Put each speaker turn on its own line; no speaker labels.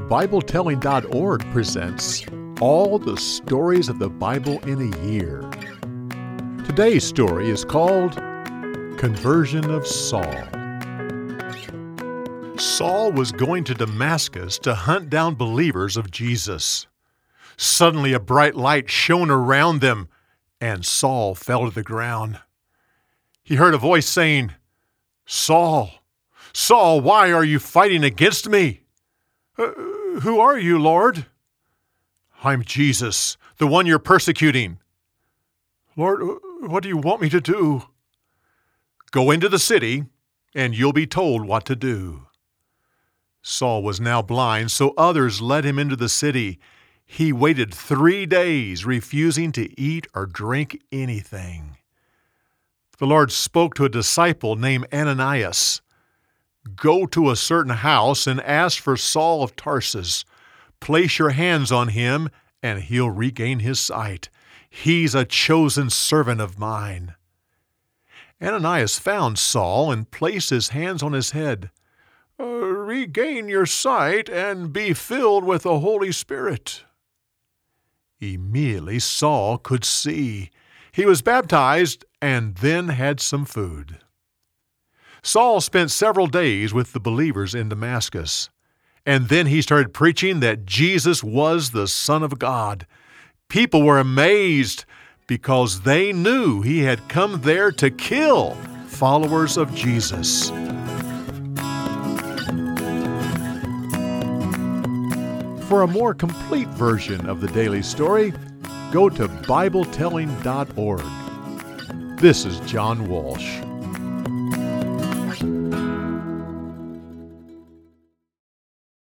BibleTelling.org presents All the Stories of the Bible in a Year. Today's story is called Conversion of Saul. Saul was going to Damascus to hunt down believers of Jesus. Suddenly a bright light shone around them, and Saul fell to the ground. He heard a voice saying, "Saul, Saul, why are you fighting against me?" Who are you, Lord?" "I'm Jesus, the one you're persecuting." "Lord, what do you want me to do?" "Go into the city, and you'll be told what to do." Saul was now blind, so others led him into the city. He waited 3 days, refusing to eat or drink anything. The Lord spoke to a disciple named Ananias. "Go to a certain house and ask for Saul of Tarsus. Place your hands on him, and he'll regain his sight. He's a chosen servant of mine." Ananias found Saul and placed his hands on his head. "Regain your sight and be filled with the Holy Spirit." Immediately Saul could see. He was baptized and then had some food. Saul spent several days with the believers in Damascus, and then he started preaching that Jesus was the Son of God. People were amazed because they knew he had come there to kill followers of Jesus. For a more complete version of the daily story, go to BibleTelling.org. This is John Walsh.